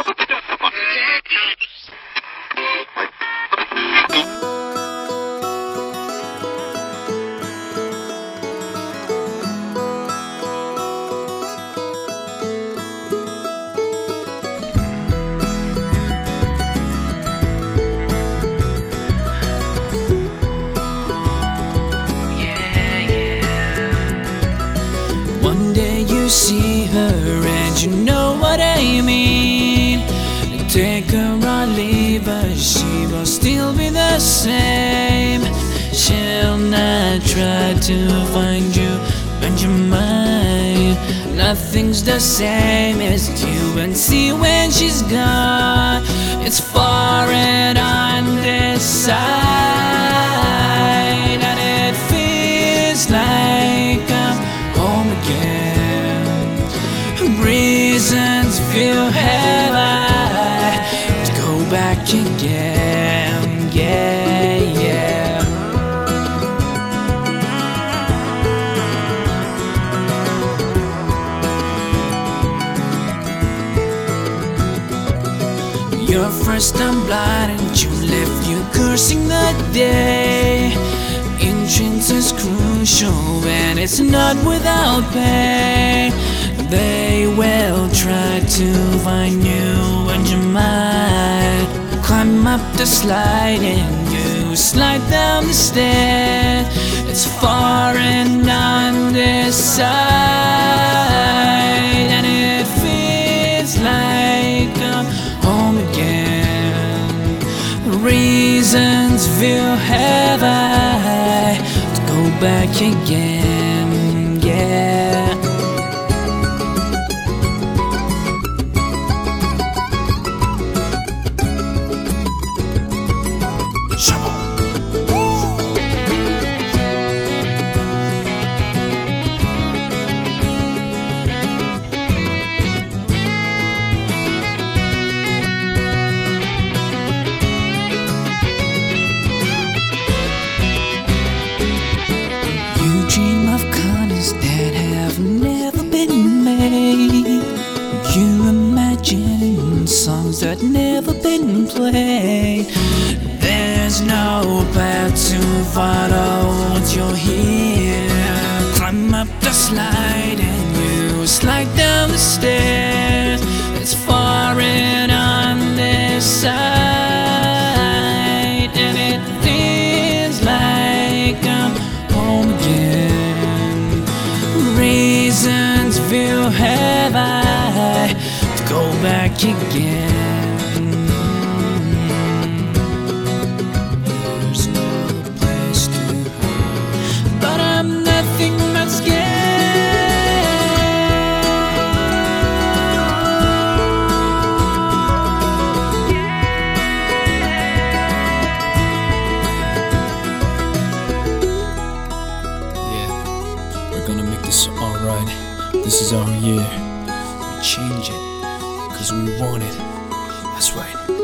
One day you see her and you know what I mean. Take her or leave her, she will still be the same. She'll not try to find you when you're mine. Nothing's the same as you and see when she's gone. It's far and on this side, and it feels like I'm home again. Reasons few have I to go back again, yeah, yeah. Your first time blind and you left you cursing the day. Entrance is crucial and it's not without pain. They will try to find you and your mind. Climb up the slide and you slide down the stairs. It's far and on this side, and it feels like I'm home again. Reasons few have I to go back again, yeah. Dream of colors that have never been made. You imagine songs that never been played. There's no path to follow once you're here. Climb up the slide and you slide down the stairs. It's far and on this side, and it feels like I'm home again. Reasons few have I to go back again. There's no place to hide, but I'm nothing but scared. We're gonna make this alright. This is our year. We change it, cause we want it. That's right.